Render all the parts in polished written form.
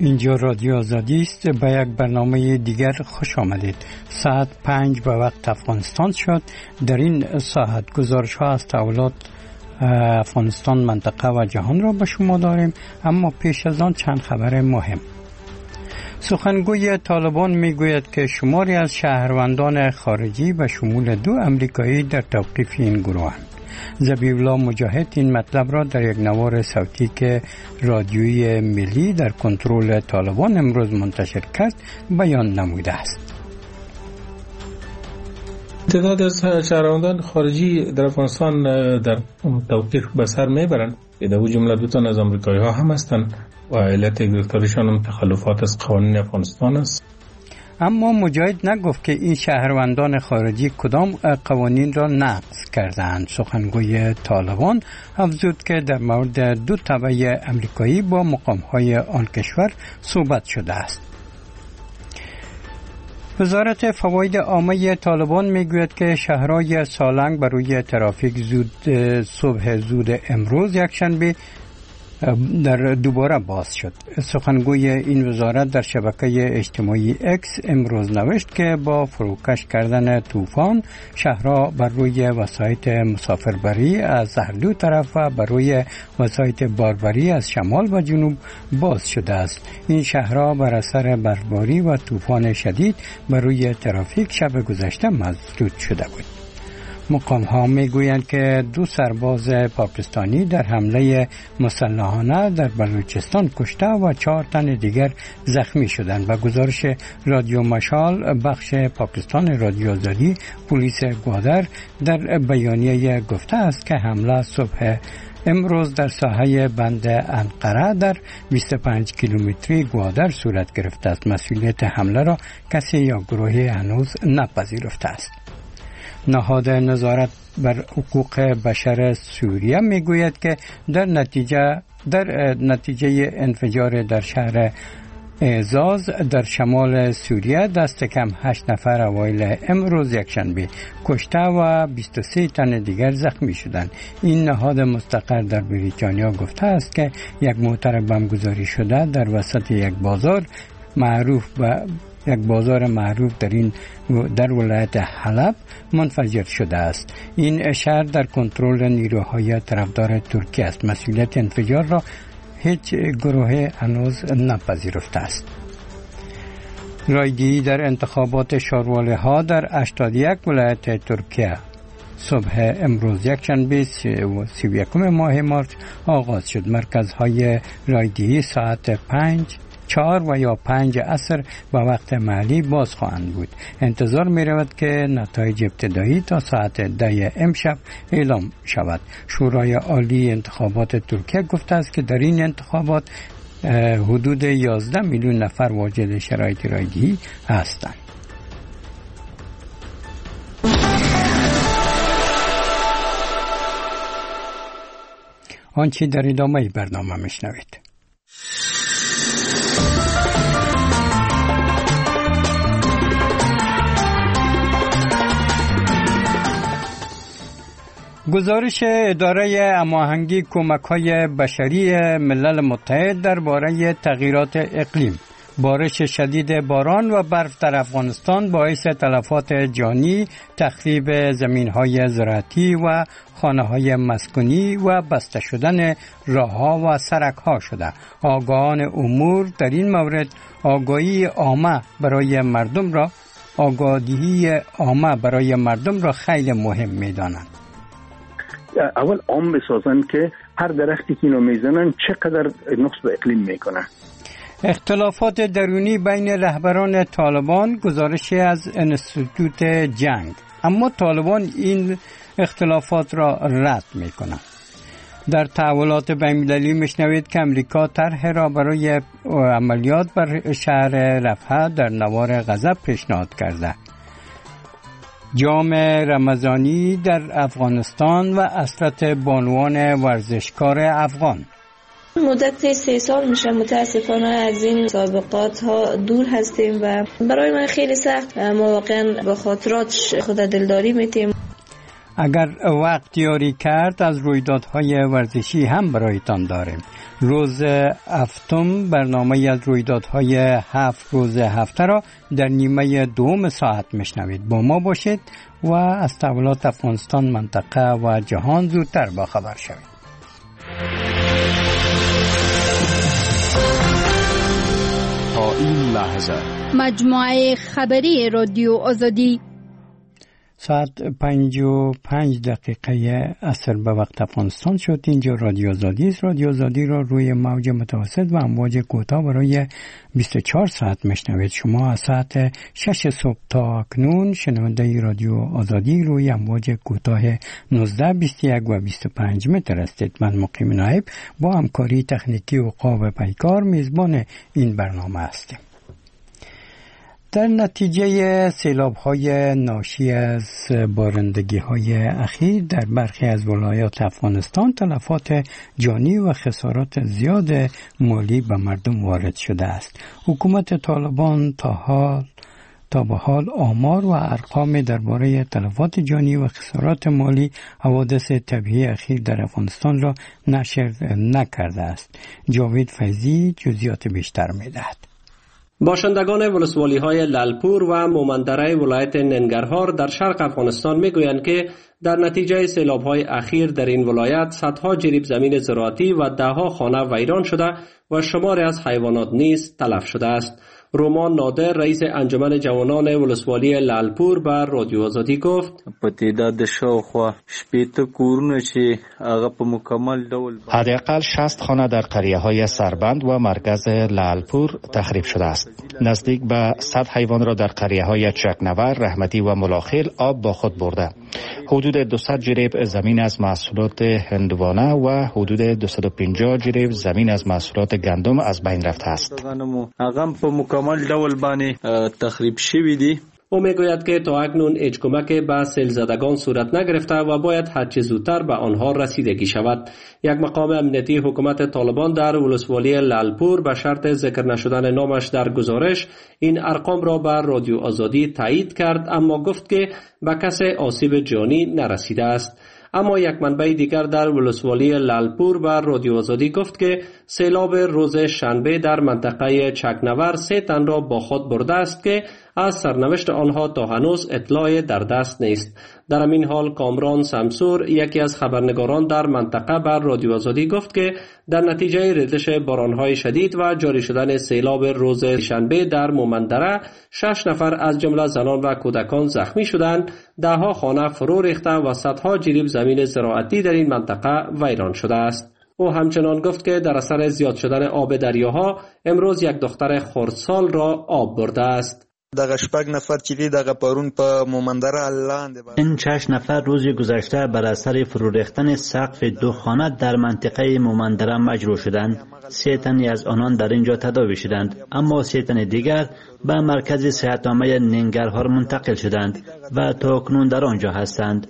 اینجا رادیو آزادی است. به یک برنامه دیگر خوش آمدید. ساعت 5 به وقت افغانستان شد. در این ساعت گزارش ها از تحولات افغانستان، منطقه و جهان را به شما داریم، اما پیش از آن چند خبر مهم. سخنگوی طالبان میگوید که شماری از شهروندان خارجی به شمول 2 امریکایی در توقیف این گروهند. ذبیح‌الله مجاهد این مطلب را در یک نوار صوتی که رادیوی ملی در کنترل طالبان امروز منتشر کرد بیان نموده است. تعداد از شهروندان خارجی در افغانستان در توقیف به سر میبرند. در او جمله 2 تن از امریکایی ها هم هستند و علت گرفتاریشان هم تخلفات از قوانین افغانستان است. اما مجاهد نگفت که این شهروندان خارجی کدام قوانین را نقض کردند. سخنگوی طالبان افزود که در مورد 2 تبع امریکایی با مقام‌های آن کشور صحبت شده است. وزارت فواید عامه طالبان میگوید که شهرهای سالنگ برای ترافیک صبح زود امروز یکشنبه دوباره باز شد. سخنگوی این وزارت در شبکه اجتماعی اکس امروز نوشت که با فروکش کردن طوفان شهرها بر روی وسایط مسافربری از هر 2 طرف و بر روی وسایط باربری از شمال و جنوب باز شده است. این شهرها بر اثر برفباری و طوفان شدید بر روی ترافیک شب گذشته مسدود شده بود. مقام ها میگویند که 2 سرباز پاکستانی در حمله مسلحانه در بلوچستان کشته و 4 تن دیگر زخمی شدند. به گزارش رادیو مشال بخش پاکستان رادیو آزادی، پلیس گوادر در بیانیه گفته است که حمله صبح امروز در ساحه بند انقره در 25 کیلومتری گوادر صورت گرفته است. مسئولیت حمله را کسی یا گروهی هنوز نپذیرفته است. نهاد نظارت بر حقوق بشر سوریه میگوید که در نتیجه انفجار در شهر اعزاز در شمال سوریه دست کم 8 نفر اوایل امروز یکشنبه کشته و 23 تن دیگر زخمی شدند. این نهاد مستقر در بریتانیا گفته است که یک موتر بمبگذاری شده در وسط یک بازار معروف در ولایت حلب منفجر شده است. این شهر در کنترل نیروهای طرفدار ترکیه است. مسئولیت انفجار را هیچ گروه هنوز نپذیرفته است. رایگیری در انتخابات شورالی ها در 81 ولایت ترکیه صبح امروز یکشنبه 31 ماه مارس آغاز شد. مرکزهای رایگیری ساعت 4 و یا 5 عصر به وقت محلی باز خواهند بود. انتظار می رود که نتایج ابتدایی تا ساعت 10 امشب اعلام شود. شورای عالی انتخابات ترکیه گفته است که در این انتخابات حدود 11 میلیون نفر واجد شرایط رایگیری هستند. آنچه در ادامه برنامه میشنوید. گزارش اداره هماهنگی کمک‌های بشری ملل متحد درباره تغییرات اقلیم، بارش شدید باران و برف در افغانستان باعث تلفات جانی، تخریب زمین‌های زراعتی و خانه‌های مسکونی و بسته شدن راه‌ها و سرک‌ها شده. آگاهان امور در این مورد آگاهی عامه برای مردم را خیلی مهم می‌دانند. اول عام بسازن که هر درختی که اینو میزنن چقدر نقص به اقلیم میکنه. اختلافات درونی بین رهبران طالبان، گزارشی از انستیتوت جنگ. اما طالبان این اختلافات را رد میکنند. در تحولات بین‌المللی میشنوید که امریکا طرح را برای عملیات بر شهر رفح در نوار غزه پیشنهاد کرده. جام رمضانی در افغانستان و عصرت بانوان ورزشکار افغان. مدت 3 سال میشه متاسفانه از این سابقات ها دور هستیم و برای من خیلی سخت. ما واقعا با خاطرات خود دلداری میتیم. اگر وقت یاری کرد از رویدادهای ورزشی هم برایتان داریم. روز هفتم برنامه از رویدادهای 7 روز هفته را در نیمه دوم ساعت میشنوید. با ما باشید و از تحولات افغانستان، منطقه و جهان زودتر با خبر شوید. تا این لحظه مجموعه خبری رادیو آزادی ساعت 5:05 عصر به وقت افغانستان شد. اینجا رادیو آزادی است. رادیو آزادی را روی موج متوسط و امواج کوتاه برای 24 ساعت میشنوید. شما از ساعت 6 صبح تا اکنون شنونده رادیو آزادی روی امواج کوتاه 19، 21 و 25 متر هستید. من مقیم نایب با همکاری تکنیکی و عقاب پیکار میزبان این برنامه هستیم. در نتیجه سیلاب‌های ناشی از بارندگی‌های اخیر در برخی از ولایات افغانستان تلفات جانی و خسارات زیاد مالی به مردم وارد شده است. حکومت طالبان تا به حال آمار و ارقام درباره تلفات جانی و خسارات مالی حوادث طبیعی اخیر در افغانستان را نشر نکرده است. جاوید فیضی جزئیات بیشتر می‌دهد. باشندگان ولسوالی‌های لالپور و مومندره ولایت ننگرهار در شرق افغانستان می‌گویند که در نتیجه سیلاب‌های اخیر در این ولایت صدها جریب زمین زراعتی و ده‌ها خانه ویران شده و شماری از حیوانات نیز تلف شده است. رومان نادر رئیس انجمن جوانان ولسوالی لالپور به رادیو آزادی گفت: په تعداد شاوخوا 80 کورونه چې هغه په مکمل ډول حداقل 60 خانه در قریه‌های سربند و مرکز لالپور تخریب شده است. نزدیک به 100 حیوان را در قریه‌های چکنور، رحمتی و ملاخیل آب با خود برده. حدود 200 جریب زمین از محصولات هندوانه و حدود 250 جریب زمین از محصولات گندم از بین رفته است. هغه په مکمل ډول باندې تخریب شوی دی. او میگوید که تا اکنون هیچ کمک به سیل زدگان صورت نگرفته و باید هرچه زودتر به آنها رسیدگی شود. یک مقام امنیتی حکومت طالبان در ولسوالی لالپور به شرط ذکر نشدن نامش در گزارش این ارقام را به رادیو آزادی تایید کرد، اما گفت که به کسی آسیب جانی نرسیده است. اما یک منبع دیگر در ولسوالی لالپور به رادیو آزادی گفت که سیلاب روز شنبه در منطقه چکنور 3 تن را با خود برده است که از سرنوشت آنها تا هنوز اطلاع در دست نیست. در همین حال کامران سمسور، یکی از خبرنگاران در منطقه، بر رادیو آزادی گفت که در نتیجه ریزش بارانهای شدید و جاری شدن سیلاب روز شنبه در مومندره 6 نفر از جمله زنان و کودکان زخمی شدند، 10 خانه فرو ریخته و صدها جریب زمین زراعتی در این منطقه ویران شده است. او همچنان گفت که در اثر زیاد شدن آب دریاها امروز یک دختر خردسال را آب برده است. دغه شپږ نفر چې دي دغه پرون په مومندره لاندې این 6 نفر روز گذشته بر اثر فرو ریختن سقف 2 خانه در منطقه مومندره مجروح شدند. 3 تن از آنان در اینجا تداوی شدند، اما 3 تن دیگر به مرکز صحت‌عامه ننگرهار منتقل شدند و تا اکنون در آنجا هستند.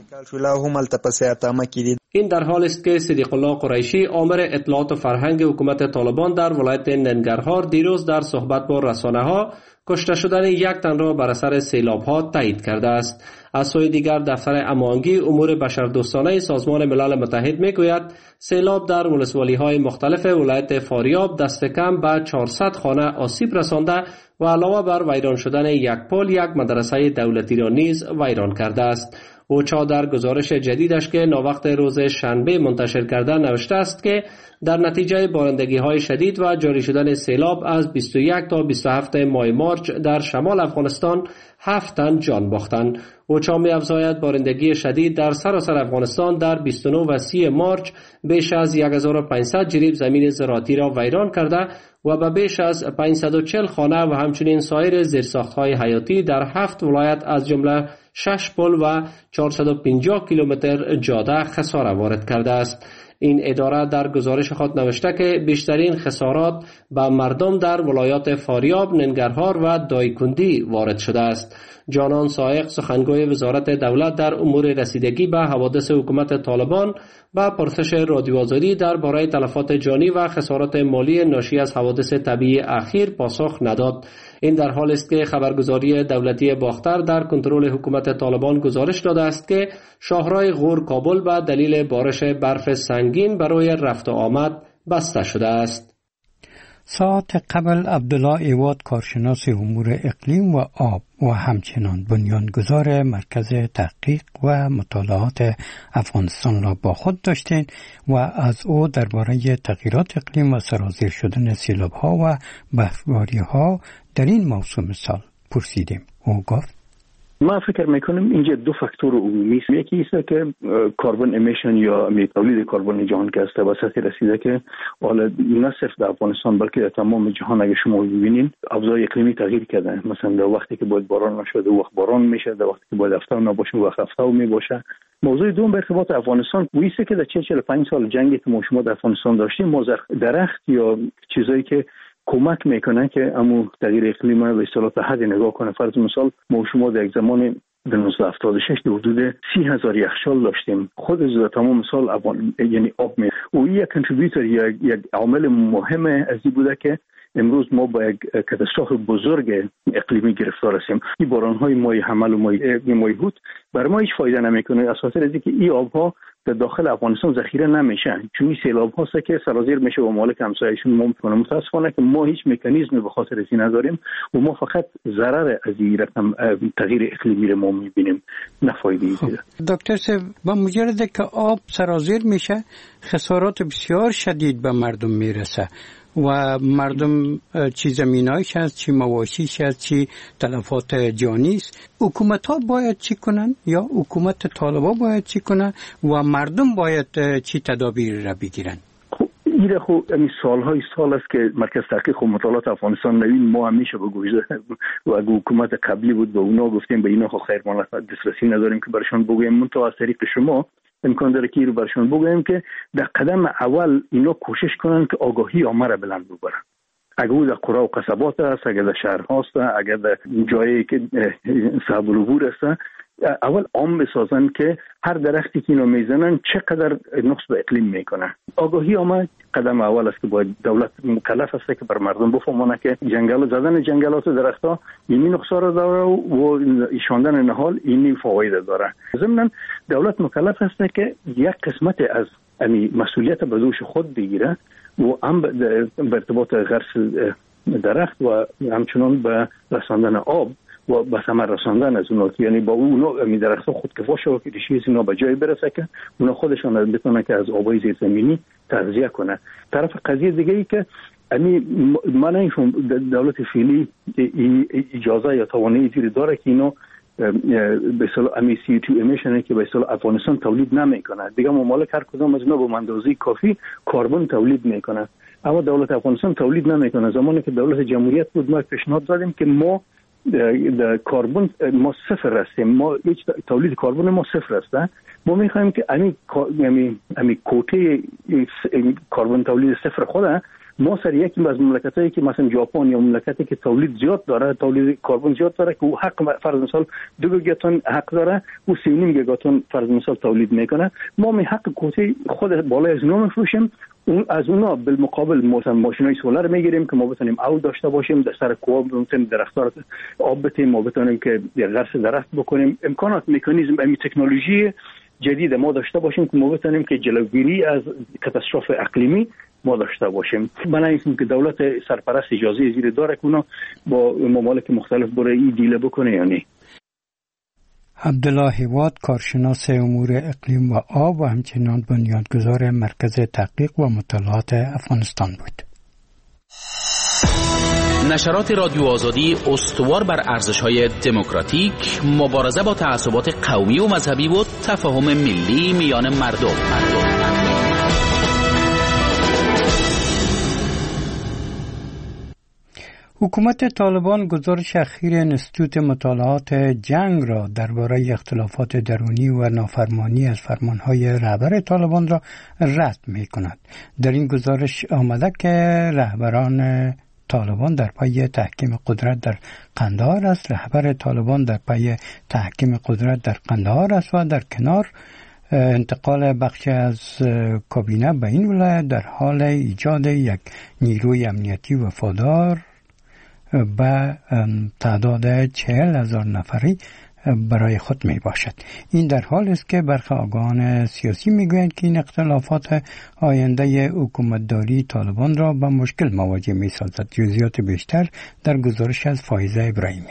این در حال است که صدیق الله قریشی، آمر اطلاعات و فرهنگ حکومت طالبان در ولایت ننگرهار، دیروز در صحبت با رسانه‌ها کشته شدن 1 تن را بر اثر سیلاب‌ها تایید کرده است. از سوی دیگر دفتر امانگی امور بشردوستانه سازمان ملل متحد میگوید سیلاب در ولسوالی‌های مختلف ولایت فاریاب دست کم به 400 خانه آسیب رسانده و علاوه بر ویران شدن 1 پل، 1 مدرسه دولتی را نیز ویران کرده است. اوچا در گزارش جدیدش که ناوقت روز شنبه منتشر کرده نوشته است که در نتیجه بارندگی‌های شدید و جاری شدن سیلاب از 21 تا 27 ماه مارچ در شمال افغانستان 7 تن جان باختند. اوچا می‌افزاید بارندگی شدید در سراسر افغانستان در 29 و 30 مارچ بیش از 1500 جریب زمین زراعتی را ویران کرده و به بیش از 540 خانه و همچنین سایر زیرساخت‌های حیاتی در 7 ولایت از جمله 6 پل و 450 کیلومتر جاده خسارت وارد کرده است. این اداره در گزارش خود نوشته که بیشترین خسارات به مردم در ولایات فاریاب، ننگرهار و دایکندی وارد شده است. جانان سائق، سخنگوی وزارت دولت در امور رسیدگی به حوادث حکومت طالبان، به پرسش رادیو آزادی درباره تلفات جانی و خسارات مالی ناشی از حوادث طبیعی اخیر پاسخ نداد. این در حالی است که خبرگزاری دولتی باختر در کنترل حکومت طالبان گزارش داده است که شاهراه غور کابل به دلیل بارش برف سنگین برای رفت و آمد بسته شده است. ساعت قبل عبدالله ایواد کارشناس امور اقلیم و آب و همچنان بنیانگذار مرکز تحقیق و مطالعات افغانستان را با خود داشتیم و از او درباره تغییرات اقلیم و سرازیر شدن سیلاب‌ها و برفباری‌ها در این موسم سال پرسیدیم. او گفت ما فکر میکنم اینجا دو فاکتور عمومی است. یکی است که کربن امیشن یا تولید کربن جهان که است و سطح رسیده که حالا نه صرف در افغانستان بلکه در تمام جهان اگه شما ببینید اوضاع اقلیمی تغییر کرده. مثلا در وقتی که باید باران نشه وقت باران میشه، در وقتی که باید هفته نباشه وقت هفته میباشه. موضوع دوم به ارتباط افغانستان ویسه که در 45 سال جنگی که ما شما در افغانستان داشتیم ما درخت یا چیزایی که کمک میکنه که امو تغییر اقلیم رو به اصطلاح تا حد نگاه کنه. فرض مثال ما شما در یک زمان در 1976 در حدود 30,000 یخچال داشتیم. خود از تمام سال یعنی آب می و یک کنتریبیوتور یا یک عامل مهم از این بوده که امروز ما با یک کاتاستروف بزرگ اقلیمی گرفتار هستیم. این باران‌های ماه حمل و ماه هوت برای ما هیچ فایده نمیکنه از خاطر اینکه این آب‌ها در داخل افغانستان ذخیره نمیشن، چون این سیلاب هاست که سرازیر میشه و مالک همسایه‌شون ممکنه. متاسفانه که ما هیچ مکانیزمی به خاطر این نداریم و ما فقط ضرر از این رقم تغییر اقلیمی رو ما میبینیم، نه فایده ای. دکتر صاحب با مجرد که آب سرازیر میشه خسارات بسیار شدید به مردم میرسه و مردم چی زمینایش هست، چی مواشیش هست، چی تلفات جانی است. حکومت ها باید چی کنن یا حکومت طالبان باید چی کنن و مردم باید چی تدابیر را بگیرن؟ این این سالهای سال است که مرکز تحقیق و مطالعات افغانستان نوین ما همیشه بگویده و اگه حکومت قبلی بود به اونا گفتیم به اینا خیر ما دسترسی نداریم که برشان بگویم. من تا از طریق شما امکان داره که رو برشان بگویم که در قدم اول اینا کوشش کنن که آگاهی عامه را بلند ببرن. اگه او در قرا و قصبات است، اگه در شهر هاست، اگه در جایی که صعب العبور است، اول عام بسازن که هر درختی که اینو میزنن چقدر نقص به اقلیم میکنه. آگاهی عامه قدم اول است که باید دولت مکلف است که بر مردم بفهمونه که زدن جنگلات و درختها اینی نقصا را داره و ایشاندن نهال اینی فواید داره. ضمن دولت مکلف است که یک قسمت از مسئولیت به دوش خود بگیره و هم به ارتباط غرس درخت و همچنان به رساندن آب و به ثمر رساندن از اونا، یعنی با اونا درختها خودکفا شو که ریشه اینا به جای برسه که اونا خودشان بتونن که از آبای زیر زمینی تغذیه کنه. طرف قضیه دیگه ای که من اینشون دولت فعلی اجازه یا توانایی زیر داره که اینا به اصطلاح CO2 emission که به اصطلاح افغانستان تولید نمیکنه. دیگه ممالک هر کدام از اینا به اندازه کافی کربن تولید میکنه، اما دولت افغانستان تولید نمیکنه. زمانی که دولت جمهوریت بود ما پیشنهاد دادیم که ما در کربن ما صفر هستیم، ما هیچ تولید کربن ما صفر هست. ما میخوایم که امی کوته کربن تولید صفر خوده ما سر یکی از مملکتایی که مثلا ژاپن یا مملکتی که تولید زیاد داره، تولید کربن زیاد داره که او حق فرض مثال 2 گیگاتن حق داره و 3.5 گیگاتن فرض مثال تولید میکنه. ما می حق کوته خود بالای از نو میفروشیم، اون از اونا بالمقابل مثلا ماشینای سولار میگیریم که ما بتونیم آب داشته باشیم، در سر کوه بتونیم درخت‌ها آب بدیم، ما بتونیم که غرس درخت بکنیم. امکانات مکانیزم امی تکنولوژی جدید ما داشته باشیم که ما بتونیم که جلوگیری از کاتاستروف اقلیمی ما داشته باشیم. من اینکه که دولت سرپرست اجازه زیر داره که اونا با ممالک مختلف برای این دیل بکنه یا نه. عبدالله هیواد کارشناس امور اقلیم و آب و همچنان بنیانگذار مرکز تحقیق و مطالعات افغانستان بود. نشرات رادیو آزادی استوار بر ارزش‌های دموکراتیک، مبارزه با تعصبات قومی و مذهبی و تفاهم ملی میان مردم. حکومت طالبان گزارش اخیر انستیتوت مطالعات جنگ را درباره اختلافات درونی و نافرمانی از فرمانهای رهبر طالبان را رد می‌کند. در این گزارش آمده که رهبران طالبان در پای تحکیم قدرت در قندهار است، رهبر طالبان در پای تحکیم قدرت در قندهار است و در کنار انتقال بخش از کابینه به این ولایت در حال ایجاد یک نیروی امنیتی وفادار به تعداد 40,000 نفری برای خود می باشد. این در حال است که برخی آگاهان سیاسی می گویند که این اختلافات آینده حکومتداری طالبان را به مشکل مواجه می سازد. جزئیات بیشتر در گزارش از فایزه ابراهیمی.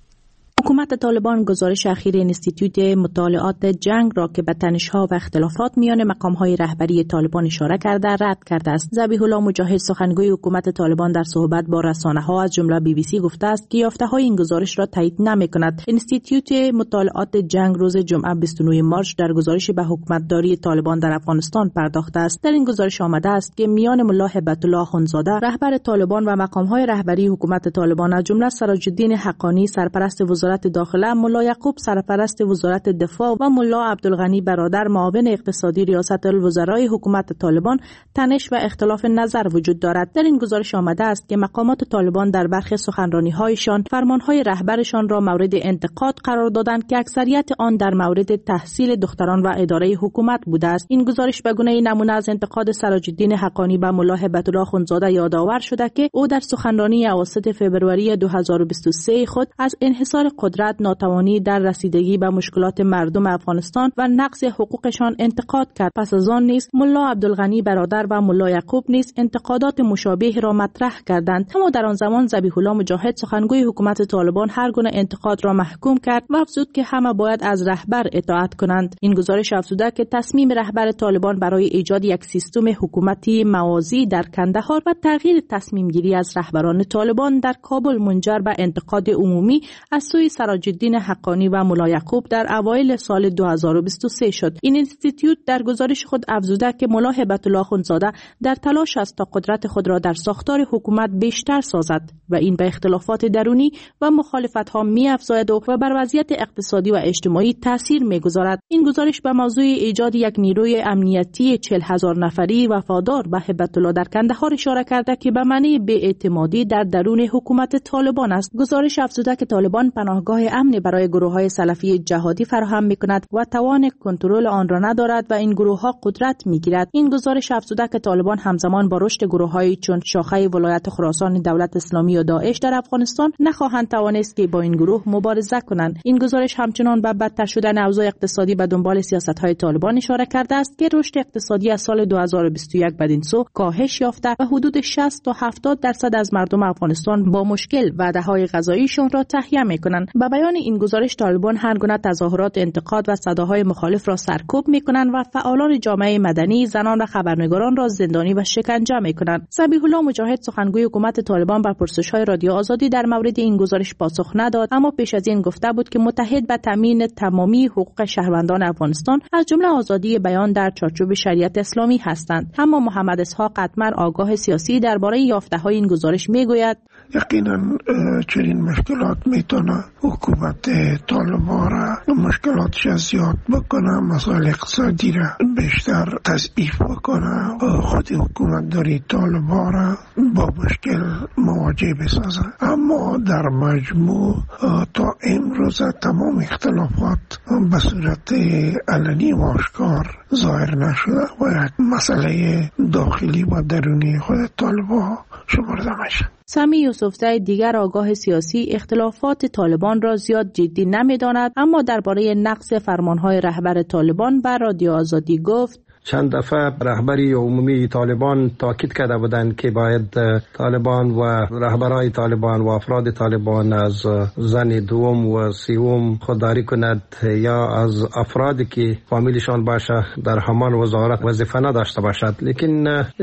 حکومت طالبان گزارش اخیر انستیتوت مطالعات جنگ را که به تنش‌ها و اختلافات میان مقام‌های رهبری طالبان اشاره کرده رد کرده است. ذبیح الله مجاهد سخنگوی حکومت طالبان در صحبت با رسانه‌ها از جمله BBC گفته است که یافته‌های این گزارش را تایید نمی‌کند. انستیتوت مطالعات جنگ روز جمعه 29 مارس در گزارش به حکومتداری طالبان در افغانستان پرداخته است. در این گزارش آمده است که میان ملا هیبت الله اخندزاده رهبر طالبان و مقام‌های رهبری حکومت طالبان از جمله سراج‌الدین حقانی سرپرست وزارت داخله، ملا یعقوب سرپرست وزارت دفاع و ملا عبدالغنی برادر معاون اقتصادی ریاست الوزرای حکومت طالبان تنش و اختلاف نظر وجود دارد. در این گزارش آمده است که مقامات طالبان در برخی سخنرانی‌هایشان فرمان‌های رهبرشان را مورد انتقاد قرار دادند که اکثریت آن در مورد تحصیل دختران و اداره حکومت بوده است. این گزارش به گونه نمونه از انتقاد سراج‌الدین حقانی به ملا هیبت الله اخندزاده یادآور شده که او در سخنرانی اواسط فوریه 2023 خود از انحصار قدرت، ناتوانی در رسیدگی به مشکلات مردم افغانستان و نقض حقوقشان انتقاد کرد. پس از آن نیز ملا عبدالغنی برادر و ملا یعقوب نیز انتقادات مشابه را مطرح کردند. اما در آن زمان ذبیح الله مجاهد سخنگوی حکومت طالبان هر گونه انتقاد را محکوم کرد و افزود که همه باید از رهبر اطاعت کنند. این گزارش افزوده که تصمیم رهبر طالبان برای ایجاد یک سیستم حکومتی موازی در کندهار و تغییر تصمیم گیری از رهبران طالبان در کابل منجر به انتقاد عمومی از سوی سراج‌الدین حقانی و ملا یعقوب در اوایل سال 2023 شد. این انستیتوت در گزارش خود افزوده که ملا هیبت الله اخندزاده در تلاش است تا قدرت خود را در ساختار حکومت بیشتر سازد و این به اختلافات درونی و مخالفت‌ها می‌افزاید و بر وضعیت اقتصادی و اجتماعی تاثیر می‌گذارد. این گزارش به موضوع ایجاد یک نیروی امنیتی 40,000 نفری وفادار به هیبت الله در کندهار اشاره کرده که به معنی بی‌اعتمادی در درون حکومت طالبان است. گزارش افزوده که طالبان پناهگاه امن برای گروه‌های سلفی جهادی فراهم می‌کند و توان کنترل آن را ندارد و این گروه‌ها قدرت می‌گیرد. این گزارش افزوده که طالبان همزمان با رشد گروه‌هایی چون شاخه ولایت خراسان دولت اسلامی و داعش در افغانستان نخواهند توانست که با این گروه مبارزه کنند. این گزارش همچنان به بدتر شدن اوضاع اقتصادی به دنبال سیاست‌های طالبان اشاره کرده است که رشد اقتصادی از سال 2021 بدین سو کاهش یافته و حدود 60 تا 70% از مردم افغانستان با مشکل وعده‌های غذاییشان را تهیه می‌کنند. به بیان این گزارش طالبان هر گونه تظاهرات انتقاد و صداهای مخالف را سرکوب می‌کنند و فعالان جامعه مدنی، زنان و خبرنگاران را زندانی و شکنجه می‌کنند. ذبیح الله مجاهد سخنگوی حکومت طالبان بر پرسش‌های رادیو آزادی در مورد این گزارش پاسخ نداد، اما پیش از این گفته بود که متحد به تامین تمامی حقوق شهروندان افغانستان از جمله آزادی بیان در چارچوب شریعت اسلامی هستند. اما محمد اسحاق قطمر آگاه سیاسی درباره یافته‌های این گزارش میگوید یقینا چنین مشکلات میتونه حکومت طالبان را مشکلاتش زیاد بکنه، مسائل اقتصادی را بیشتر تضعیف بکنه، خود حکومت داری طالبان را با مشکل مواجه بسازه. اما در مجموع تا امروز تمام اختلافات به صورت علنی و آشکار ظاهر نشده و یک مسئله داخلی و درونی خود طالبان شمرده میشه. سمی یوسفزی دیگر آگاه سیاسی اختلافات طالبان را زیاد جدی نمی‌داند، اما درباره نقض فرمان‌های رهبر طالبان بر رادیو آزادی گفت چند دفعه رهبری عمومی طالبان تاکید کرده بودند که باید طالبان و رهبرای طالبان و افراد طالبان از زن دوم و سوم خودداری کند یا از افرادی که فامیلشان باشه در همان وزارت وظیفه نداشته باشد. لیکن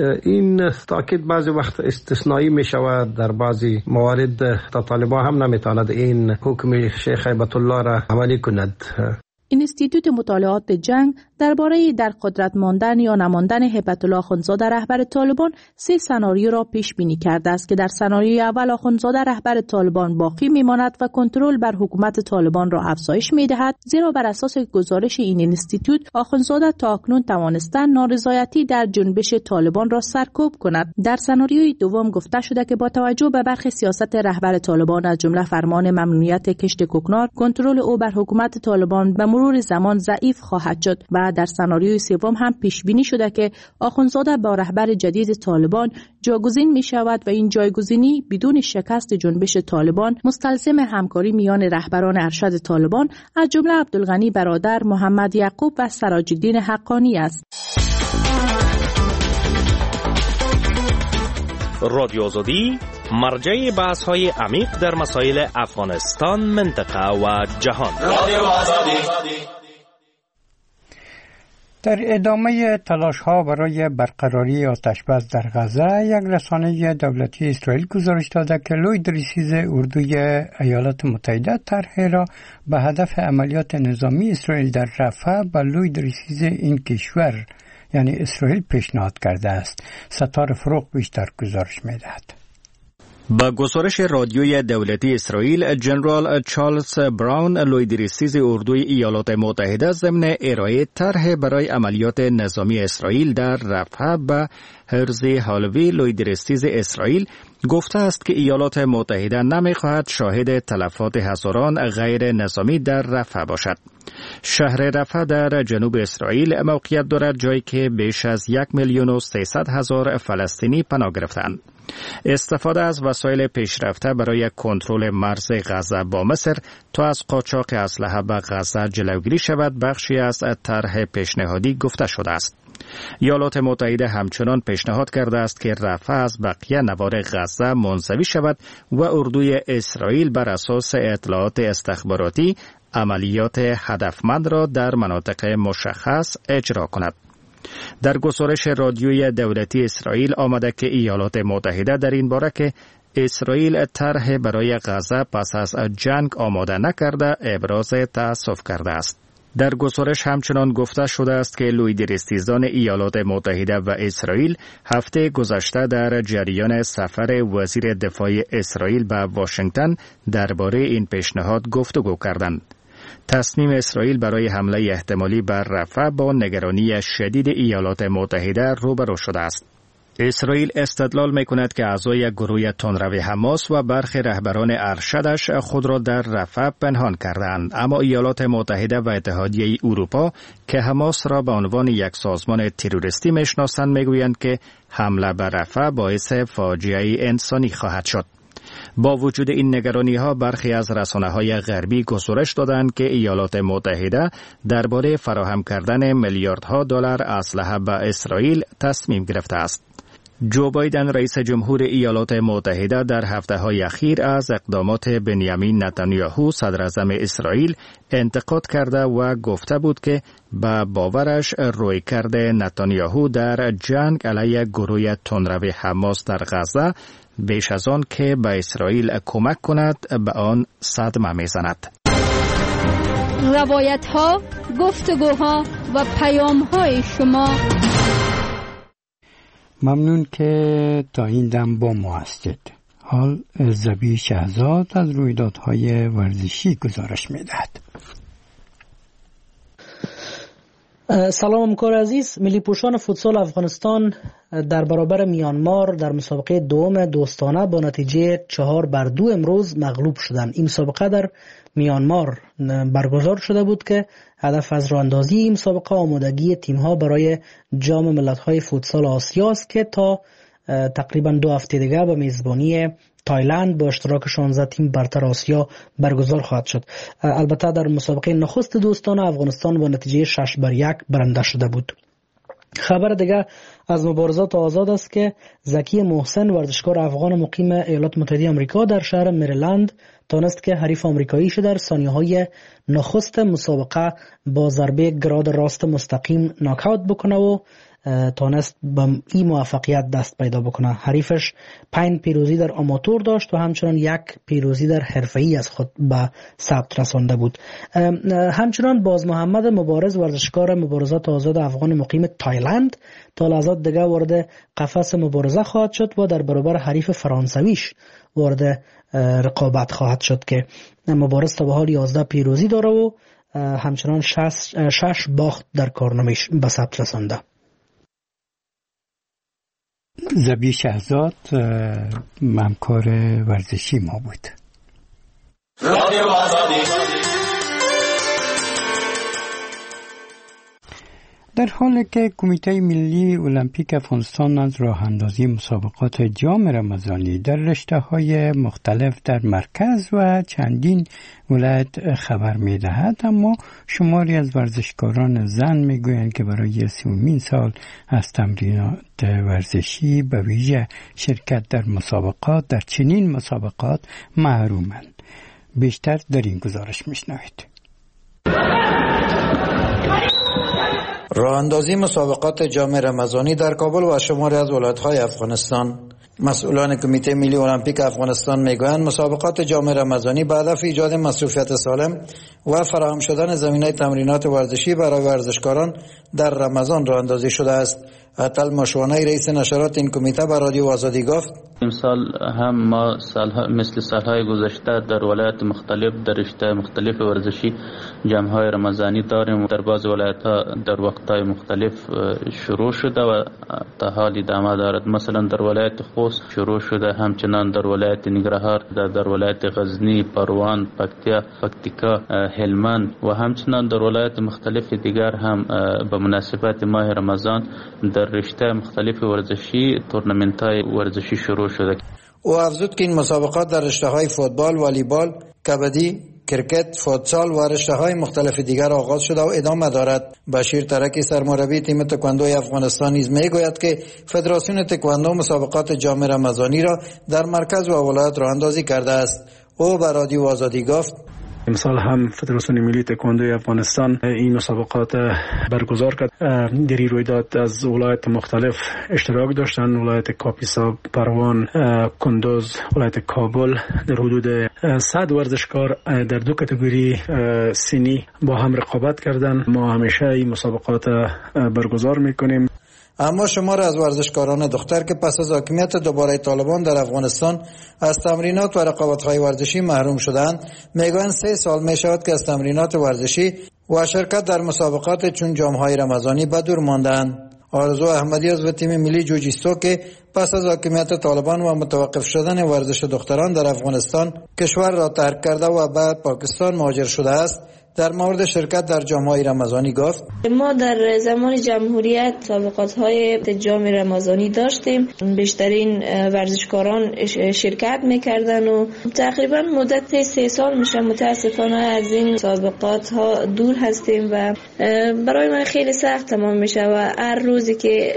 این تاکید بعضی وقت استثنایی می شود. در بعضی موارد طالبان هم نمیتواند این حکم شیخ هیبت الله را عملی کند. انستیتوت مطالعات جنگ درباره در قدرت ماندن یا نماندن هیبت الله اخندزاده رهبر طالبان 3 سناریو را پیش بینی کرده است که در سناریوی اول اخندزاده رهبر طالبان باقی میماند و کنترل بر حکومت طالبان را افزایش میدهد، زیرا بر اساس گزارش این انستیتوت اخندزاده تاکنون توانسته نارضایتی در جنبش طالبان را سرکوب کند. در سناریوی دوم گفته شده که با توجه به برخی سیاست رهبر طالبان از جمله فرمان ممنوعیت کشت کوکنار، کنترل او بر حکومت طالبان به مرور زمان ضعیف خواهد شد و در سناریوی سوم هم پیش بینی شده که آخوندزاده با رهبر جدید طالبان جایگزین می شود و این جایگزینی بدون شکست جنبش طالبان مستلزم همکاری میان رهبران ارشد طالبان از جمله عبدالغنی برادر، محمد یعقوب و سراج الدین حقانی است. رادیو آزادی مرجع بحث‌های عمیق در مسائل افغانستان، منطقه و جهان. رادیو آزادی. در ادامه تلاش‌ها برای برقراری آتش‌بس در غزه، یک رسانه دولتی اسرائیل گزارش داده که لوید ریسیز اردوی ایالات متحده طرح را به هدف عملیات نظامی اسرائیل در رفح به لوید ریسیز این کشور یعنی اسرائیل پیشنهاد کرده است. ستار فروغ بیشتر گزارش می‌دهد. با گزارش رادیوی دولتی اسرائیل، جنرال چارلز براون لوید ریسیز اردوی ایالات متحده ضمن ارائه طرح برای عملیات نظامی اسرائیل در رفح به هرزی هالوی لوید ریسیز اسرائیل گفته است که ایالات متحده نمی‌خواهد شاهد تلفات هزاران غیر نظامی در رفح باشد. شهر رفح در جنوب اسرائیل موقعیت دارد، جایی که بیش از 1,300,000 فلسطینی پناه گرفتند. استفاده از وسایل پیشرفته برای کنترل مرز غزه با مصر تا از قاچاق اسلحه به غزه جلوگیری شود بخشی از طرح پیشنهادی گفته شده است. ایالات متحده همچنان پیشنهاد کرده است که رفح از بقیه نوار غزه منزوی شود و اردوی اسرائیل بر اساس اطلاعات استخباراتی عملیات هدفمند را در مناطق مشخص اجرا کند. در گزارش رادیوی دولتی اسرائیل آمده که ایالات متحده در این باره که اسرائیل طرح برای غزه پس از جنگ آماده نکرده ابراز تأسف کرده است. در گزارش همچنان گفته شده است که لوید ریسیزان ایالات متحده و اسرائیل هفته گذشته در جریان سفر وزیر دفاع اسرائیل به واشنگتن درباره این پیشنهاد گفتگو کردند. تصمیم اسرائیل برای حمله احتمالی بر رفح با نگرانی شدید ایالات متحده روبرو شده است. اسرائیل استدلال می‌کند که اعضای گروه تندرو حماس و برخی رهبران ارشدش خود را در رفح پنهان کردند، اما ایالات متحده و اتحادیه اروپا که حماس را به عنوان یک سازمان تروریستی می‌شناسند می‌گویند که حمله بر رفح باعث فاجعه انسانی خواهد شد. با وجود این نگرانی‌ها برخی از رسانه‌های غربی گزارش دادند که ایالات متحده درباره فراهم کردن میلیاردها دلار اسلحه به اسرائیل تصمیم گرفته است. جو بایدن رئیس جمهور ایالات متحده در هفته‌های اخیر از اقدامات بنیامین نتانیاهو صدر اعظم اسرائیل انتقاد کرده و گفته بود که به باورش رویکرد نتانیاهو در جنگ علیه گروه تندرو حماس در غزه بیش از آن که به اسرائیل کمک کند به آن صدمه میزند. روایت‌ها، گفتگوها و پیام‌های شما. ممنون که تا این دم با ما هستید. حال زبی شهزاد از رویدادهای ورزشی گزارش می‌دهد. سلام همکار عزیز. ملی پوشان فوتسال افغانستان در برابر میانمار در مسابقه دوم دوستانه با نتیجه 4-2 امروز مغلوب شدند. این مسابقه در میانمار برگزار شده بود که هدف از راه‌اندازی این مسابقه آمادگی تیم‌ها برای جام ملت‌های فوتسال آسیا است که تا تقریبا 2 هفته دیگر به میزبانی تایلند با اشتراک 16 تیم برتر آسیا برگزار خواهد شد. البته در مسابقه نخست دوستانه افغانستان با نتیجه 6-1 برنده شده بود. خبر دیگر از مبارزات آزاد است که زکی محسن ورزشکار افغان مقیم ایالات متحده آمریکا در شهر مریلند تانست که حریف آمریکاییش در ثانیه‌های نخست مسابقه با ضربه گراد راست مستقیم ناکاوت بکنه و تانست به این موفقیت دست پیدا بکنه. حریفش 5 پیروزی در آماتور داشت و همچنان 1 پیروزی در حرفه‌ای از خود به ثبت رسانده بود. همچنان باز محمد مبارز ورزشکار مبارزات آزاد افغان مقیم تایلند تا لحظات دیگر وارد قفس مبارزه خواهد شد و در برابر حریف فرانسویش وارد رقابت خواهد شد که مبارز تا به حال 11 پیروزی داره و همچنان 6 باخت در کارنامه‌اش به ثبت رسانده. زبی شهزاد همکار ورزشی ما بود. در حالی که کمیته ملی المپیک افغانستان از راه اندازی مسابقات جام رمضانی در رشته‌های مختلف در مرکز و چندین ولایت خبر می‌دهد، اما شماری از ورزشکاران زن می‌گویند که برای 30مین سال از تمرینات ورزشی به ویژه شرکت در مسابقات در چنین مسابقات محرومند. بیشتر در این گزارش می‌شنوید. راه اندازی مسابقات جام رمضانی در کابل و شماری از ولایت‌های افغانستان. مسئولان کمیته ملی المپیک افغانستان میگویند مسابقات جام رمضانی به هدف ایجاد مصروفیت سالم و فراهم شدن زمینه تمرینات ورزشی برای ورزشکاران در رمضان راه اندازی شده است. عطل مشوانی رئیس نشرات این کمیته به رادیو آزادی گفت: امسال هم ما مثل سالهای گذشته در ولایت مختلف در رشته مختلف ورزشی جمع‌های رمضانی داریم. در بعض ولایت‌ها در وقت‌های مختلف شروع شده و تا حال ادامه دارد. مثلا در ولایت خوست شروع شده، همچنان در ولایت ننگرهار، در ولایت غزنی، پروان، پکتیکا، هلمند و همچنان در ولایت مختلف دیگر هم به مناسبت ماه رمضان در رشته مختلف ورزشی تورنمنت‌های ورزشی شروع شده. او افزود که این مسابقات در رشته‌های فوتبال، والیبال، کبدی، کرکت، فوتسال و رشته‌های مختلف دیگر آغاز شده و ادامه دارد. بشیر ترکی سرمربی تیم تکواندوی افغانستان نیز میگوید که فدراسیون تکواندو مسابقات جام رمضانی را در مرکز و ولایت راه اندازی کرده است. او به رادیو آزادی گفت: امسال هم فدراسیون ملی تکواندوی افغانستان این مسابقات برگزار کرد. در این رویداد از ولایت مختلف اشتراک داشتند. ولایت کاپیسا، پروان، کندوز، ولایت کابل در حدود 100 ورزشکار در دو کاتگوری سنی با هم رقابت کردند. ما همیشه این مسابقات برگزار میکنیم. اما شمار از ورزشکاران دختر که پس از حاکمیت دوباره طالبان در افغانستان از تمرینات و رقابت‌های ورزشی محروم شدند میگویند 3 سال می شود که از تمرینات ورزشی و شرکت در مسابقات چون جام‌های رمضانی به دور ماندند. آرزو احمدی از تیم ملی جوجیستو که پس از حاکمیت طالبان و متوقف شدن ورزش دختران در افغانستان کشور را ترک کرده و بعد پاکستان مهاجر شده است، در مورد شرکت در جام‌های رمضانی گفت: ما در زمان جمهوریت مسابقات‌های جام رمضانی داشتیم. بیشترین ورزشکاران شرکت می‌کردن و تقریبا مدت 3 سال میشه متاسفانه از این مسابقات‌ها دور هستیم و برای من خیلی سخت تمام میشه و هر روزی که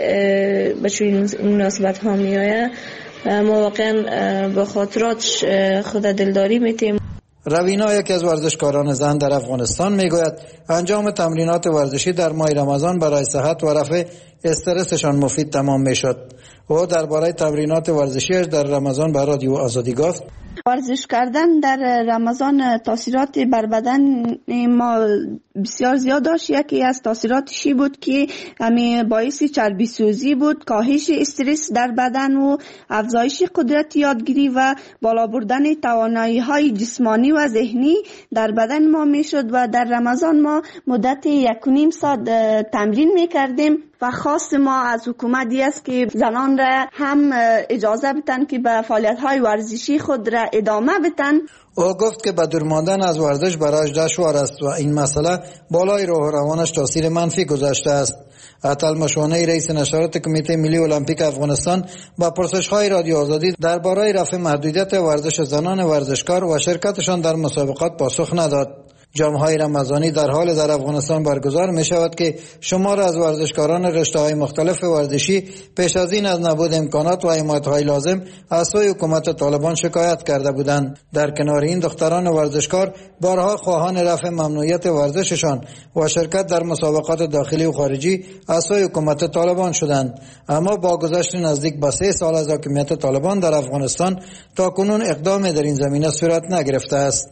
به چنین مناسبت‌ها میآید ما واقعا به خاطراتش خود دلداری می‌تیم. روینا یکی از ورزشکاران زن در افغانستان میگوید انجام تمرینات ورزشی در ماه رمضان برای صحت و رفع استرسشان مفید تمام میشد. او درباره تمرینات ورزشیش در رمضان به رادیو آزادی گفت: ورزش کردن در رمضان تاثیرات بر بدن ما بسیار زیاد داشت. یکی از تاثیراتش بود که باعث چربی سوزی بود، کاهش استرس در بدن و افزایش قدرت یادگیری و بالا بردن توانایی‌های جسمانی و ذهنی در بدن ما میشد و در رمضان ما مدت 1.5 ساعت تمرین میکردیم و خواست ما از حکومت است که زنان را هم اجازه بدن که به فعالیت‌های ورزشی خود را ادامه بدن. او گفت که به دور ماندن از ورزش برایش دشوار است و این مسئله بالای روح و روانش تاثیر منفی گذاشته است. عطل مشوانی رئیس نشرات کمیته ملی المپیک افغانستان با پرسش‌های رادیو آزادی درباره رفع محدودیت ورزش زنان ورزشکار و شرکتشان در مسابقات پاسخ نداد. جام‌های رمضانی در حال در افغانستان برگزار می شود که شمار از ورزشکاران رشته‌های مختلف ورزشی پیش از این از نبود امکانات و حمایت‌های لازم از سوی حکومت طالبان شکایت کرده بودند. در کنار این دختران ورزشکار بارها خواهان رفع ممنوعیت ورزششان و شرکت در مسابقات داخلی و خارجی از سوی حکومت طالبان شدند، اما با گذشت نزدیک به 3 سال از حاکمیت طالبان در افغانستان تاکنون اقدام در این زمینه صورت نگرفته است.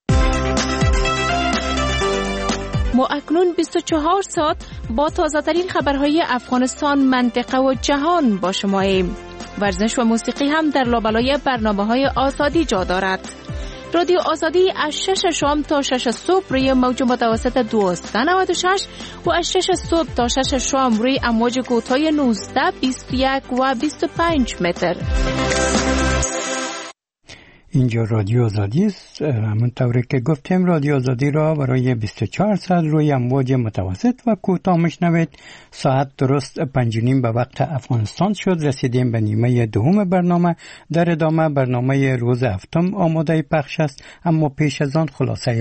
ما اکنون 24 ساعت با تازه‌ترین خبرهای افغانستان، منطقه و جهان با شماییم. ورزش و موسیقی هم در لابلای برنامه‌های آزادی جا دارد. رادیو آزادی از 6 شام تا 6 صبح روی موج متوسط 1296 و از 6 صبح تا 6 شام روی امواج کوتاه 19، 21 و 25 متر. اینجا رادیو آزادی است. همونطوری که گفتیم رادیو آزادی را برای 24 ساعت روی امواج متوسط و کوتاه میشنوید. ساعت درست 5:30 به وقت افغانستان شد. رسیدیم به نیمه دوم برنامه. در ادامه برنامه روز هفتم آماده پخش است، اما پیش از آن خلاصه